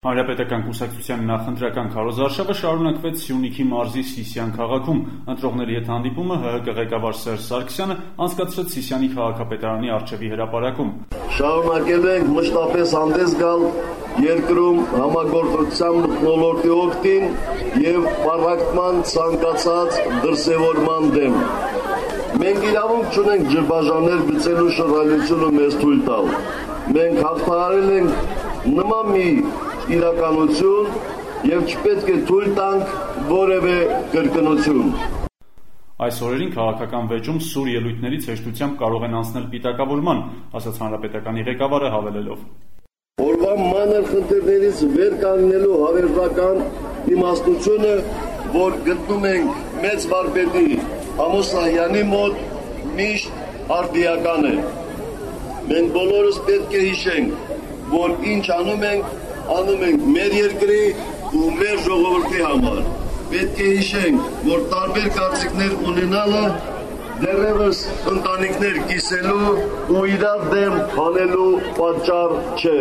Հանրապետական կուսակցության նախընտրական քարոզարշավը շարունակվեց Սյունիքի մարզի Սիսիան քաղաքում։ Ընտրողների հետ հանդիպումը ՀՀԿ ղեկավար Սերժ Սարգսյանը անցկացրեց Սիսիանի քաղաքապետարանի առջևի հրապարակում։ Շարունակել ենք մշտապես հանդես գալ երկրում համագործակցության մթնոլորտի օգտին եւ պարակտման ցանկացած դրսեւորման դեմ։ Մենք իրավունք չունենք ջրբաժաններ գծելու շռայլությունը մեզ թույլ տալ։ Մենք հաղթահարել ենք նման մի իրականություն եւ չպետք է թույլ տանք որևէ կրկնություն։ Այս օրերին քաղաքական վեճում սուր ելույթներից հեշտությամբ կարող են անցնել պիտակավորման, ասաց հանրապետականի ղեկավարը հավելելով. Օրվա մանր խնդիրներից վեր կանգնելու հավերժական իմաստությունը, որ գտնում ենք մեծ վարպետի Ամոսահյանի մոտ, միշտ արդիական է։ Մենք բոլորս պետք է հիշենք, որ ինչ անում ենք մեր երկրի ու մեր ժողովրդի համար։ Պետք է հիշենք, որ տարբեր կարծիքներ ունենալը դեռևս ընտանիքներ կիսելու ու իրար դեմ հանելու պատճառ չէ։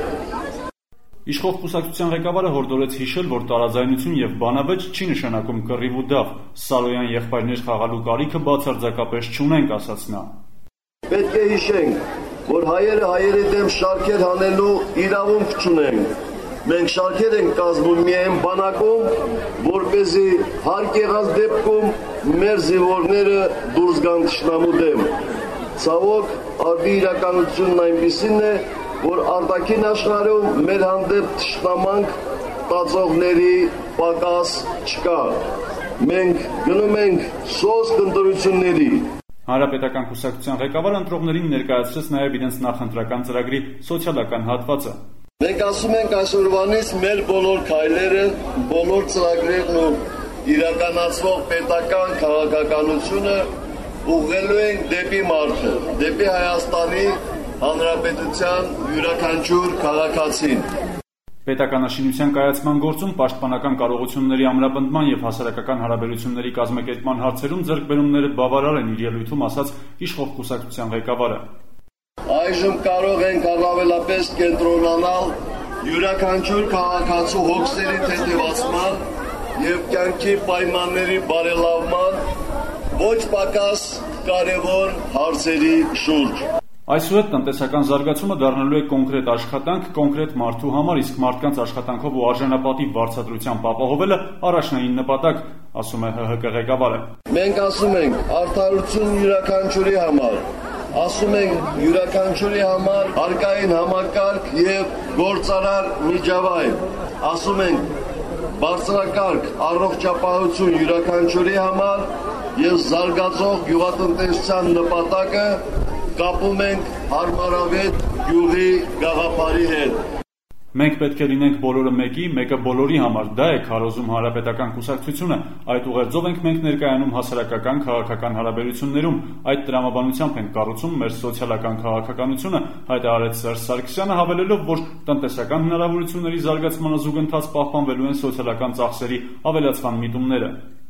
Իշխող կուսակցության ղեկավարը հորդորեց հիշել, որ տարաձայնություն եւ բանավեճ չի նշանակում կռիվ ու դավ։ Սարոյան եղբայրներ խաղալու կարիքը բացարձակապես չունենք, ասաց նա։ Պետք է հիշենք, որ հայերը հայերի դեմ շարքեր հանելու իրավունք չունեն։ Մենք շարքեր ենք կազմում միայն բանակում, որպեսզի հարկ եղած դեպքում մեր զինվորները դուրս գան թշնամու դեմ։ Ցավոք, արդի իրականությունն այնպիսին է, որ արտաքին աշխարհում մեր հանդեպ թշնամանք տածողների պակաս չկա։ Մենք գնում ենք սոսկ ընտրությունների։ Հանրապետական կուսակցության ղեկավարը ընտրողներին ներկայացրեց նաև իրենց նախընտրական ծրագրի սոցիալական հատվածը։ Մենք ասում ենք այսօրվանից մեր բոլոր քայլերը, բոլոր ծրագրերն ու իրականացվող պետական քաղաքականությունը ուղղելու ենք դեպի մարդը, դեպի Հայաստանի Հանրապետության յուրաքանչյուր քաղաքացին։ Պետականաշինության կայացման գործում պաշտպանական կարողությունների ամրապնդման եւ հասարակական հարաբերությունների կազմակերպման հարցերում ձեռքբերումները բավարար են իր ելույթում ասաց իշխող կուսակցության ղեկավարը։ Այժմ կարող ենք առավելապես կենտրոնանալ յուրաքանչյուր քաղաքացու հոգսերի թեթևացման եւ կյանքի պայմանների բարելավման ոչ պակաս կարևոր հարցերի շուրջ։ Այսուհետ տնտեսական զարգացումը դառնալու է կոնկրետ աշխատանք կոնկրետ մարդու համար, իսկ մարդկանց աշխատանքով ու արժանապատիվ վարձատրությամբ ապահովելը առաջնային նպատակ, ասում է ՀՀԿ ղեկավարը։ Մենք ասում ենք արդարություն յուրաքանչյուրի համար, ասում ենք յուրաքանչյուրի համար արկային համակարգ եւ գործարար միջավայր, ասում ենք բարձրակարգ առողջապահություն յուրաքանչյուրի համար եւ զարգացող գյուղատնտեսության նպատակը կապում ենք հարմարավետ գյուղի գաղափարի հետ։ Մենք պետք է լինենք բոլորը մեկի, մեկը բոլորի համար, դա է քարոզում հանրապետական կուսակցությունը, այդ ուղերձով ենք մենք ներկայանում հասարակական քաղաքական հարաբերություններում, այդ տրամաբանությամբ ենք կառուցում մեր սոցիալական քաղաքականությունը, հայտարարեց Սերժ Սարգսյանը, հավելելով, որ տնտեսական հնարավորությունների զարգացմանը զուգընթաց պահպանվելու են սոցիալական ծախսերի ավելացման միտումները։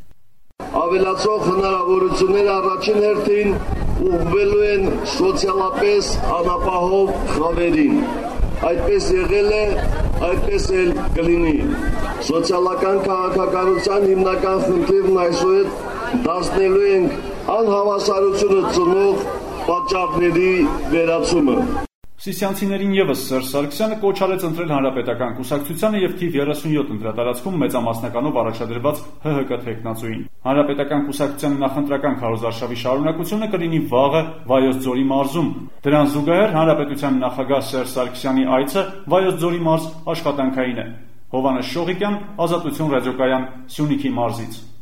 Ավելացող հնարավորությունները առաջին հերթին ուղղվելու են սոցիալապես անապահով խավերին։ Այդպես եղել է, այդպես էլ կլինի։ Սոցիալական քաղաքականության հիմնական խնդիրն այսուհետ դարձնելու ենք անհավասարությունը ծնող պատճառների վերացումը։ Սիսիանցիներին եւս Սերժ Սարգսյանը կոչ արեց ընտրել հանրապետական կուսակցությանը եւ թիվ 37 ընտրատարածքում մեծամասնականով առաջադրված ՀՀԿ թեկնածուին։ Հանրապետական կուսակցության նախընտրական քարոզարշավի շարունակությունը կլինի վաղը Վայոց ձորի մարզում։ Դրան զուգահեռ հանրապետության նախագահ Սերժ Սարգսյանի այցը Վայոց ձորի մարզ աշխատանքային է։ Հովհաննես Շողիկյան, Ազատություն ռադիոկայան, Սյունիքի մարզից։